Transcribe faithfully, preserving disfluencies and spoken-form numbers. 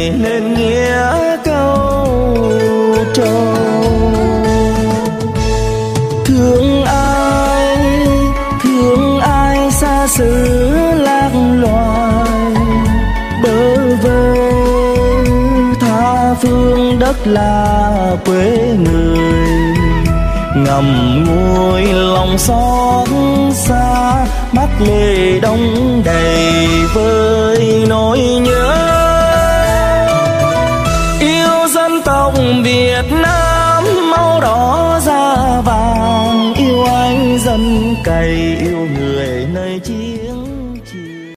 nên nghĩa câu trầu. Thương ai, thương ai xa xứ lạc loài, bơ vơ tha phương đất là quê người. Ngậm ngùi lòng xót xa, mắt lệ đong đầy với nỗi nhớ. Yêu dân tộc Việt Nam máu đỏ da vàng, yêu anh dân cày yêu